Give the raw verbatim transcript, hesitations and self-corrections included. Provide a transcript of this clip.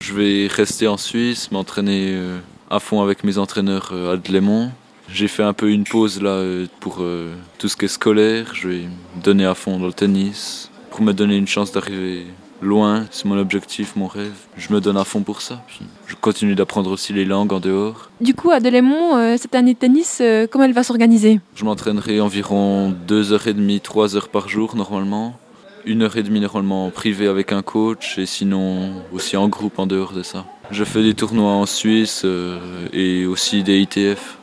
je vais rester en Suisse, m'entraîner euh, à fond avec mes entraîneurs euh, à Delémont. J'ai fait un peu une pause là euh, pour euh, tout ce qui est scolaire. Je vais me donner à fond dans le tennis pour me donner une chance d'arriver loin. C'est mon objectif, mon rêve. Je me donne à fond pour ça. Puis je continue d'apprendre aussi les langues en dehors. Du coup, à Delémont, euh, cette année de tennis, euh, comment elle va s'organiser ? Je m'entraînerai environ deux heures trente, trois heures par jour normalement. Une heure et demie normalement en privé avec un coach et sinon aussi en groupe en dehors de ça. Je fais des tournois en Suisse euh, et aussi des I T F.